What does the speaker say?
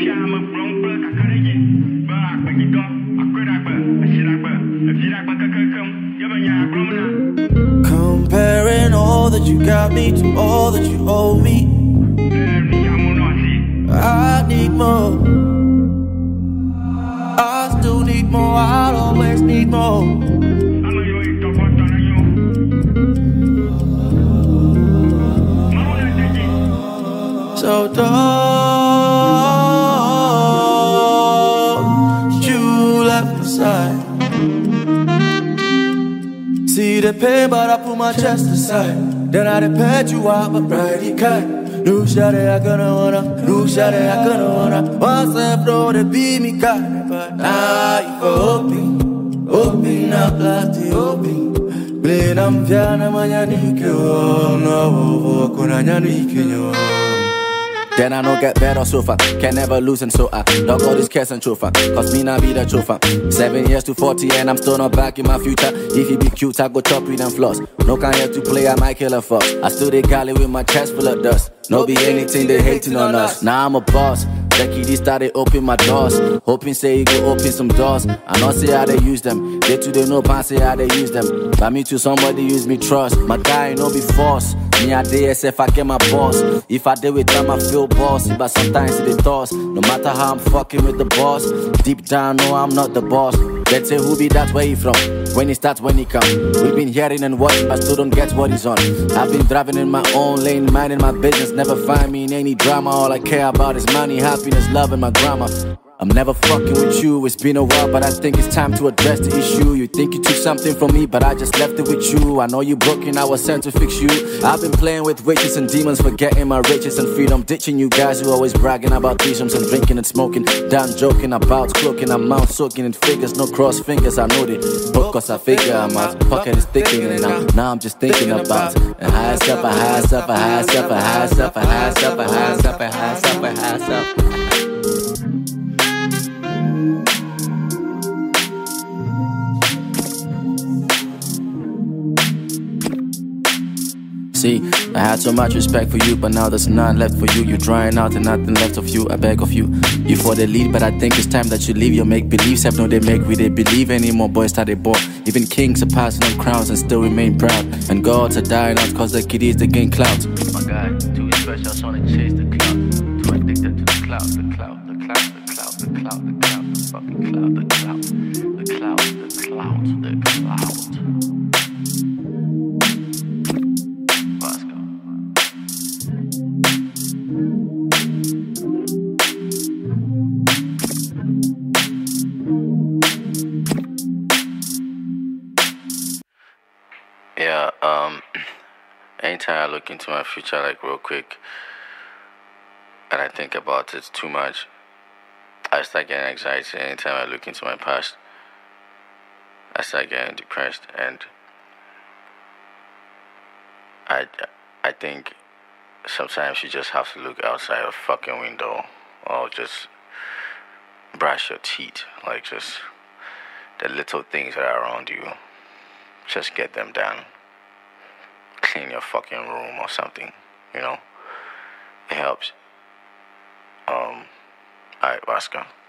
Comparing all that you got me to all that you owe me, I need more. I still need more. I'll always need more. So don't you left my side. See the pain, but I put my chest aside. Then I pet you out, my pride cut. No shot I gonna wanna, no shot I gonna wanna. Once I throw the beat me cut, but now you open up like the open. Blame I'm Fiana Manyanike, no, Kunanyanike. Then I no get better so far, can never lose and so I dog all this cash and chauffeur, cause me not be the chauffeur. 7 years to 40 and I'm still not back in my future. If he be cute, I go chop with them floss. No kind here to play, I might kill a fuck. I still they galley with my chest full of dust. No be anything, they hating on us. Now I'm a boss. Becky D started open my doors. Hoping say he go open some doors. I not see how they use them. They too they know pan say how they use them. By me too somebody use me trust. My guy no be force. Me a DSF I get my boss. If I deal with them I feel bossy. But sometimes they toss. No matter how I'm fucking with the boss. Deep down no I'm not the boss. Let's say who be that where he from. When he starts, when he come. We've been hearing and watching, but still don't get what he's on. I've been driving in my own lane, minding my business. Never find me in any drama. All I care about is money, happiness, love, and my grandma. I'm never fucking with you, it's been a while, but I think it's time to address the issue. You think you took something from me, but I just left it with you. I know you broken, I was sent to fix you. I've been playing with witches and demons, forgetting my riches and freedom. Ditching you guys who always bragging about threesomes and drinking and smoking. Done joking about cloaking, I'm mouth soaking in figures, no cross fingers, I know it. But cause I figure I'm out, pocket is thinking and now I'm just thinking about a high stuff, a high stuff, a high stuff, a high stuff, a high stuff, a high stuff, a high stuff, a high stuff. See, I had so much respect for you, but now there's none left for you. You're drying out and nothing left of you. I beg of you. You for the lead, but I think it's time that you leave. Your make-believes have no they make we they believe anymore. Boys started born. Even kings are passing on crowns and still remain proud. And gods are dying out cause the kiddies they gain clout. My guy, too special, I wanna chase the clout. Too addicted to the clout, the clout, the clout, the clout, the clout, the clout, the fucking clout, the clout, the clout, the clout, the clout. Yeah, anytime I look into my future, like real quick, and I think about it too much, I start getting anxiety. Anytime I look into my past, I start getting depressed, and I think sometimes you just have to look outside a fucking window, or just brush your teeth, like just the little things that are around you. Just get them done. Clean your fucking room or something, you know? It helps. Alright, Vasco.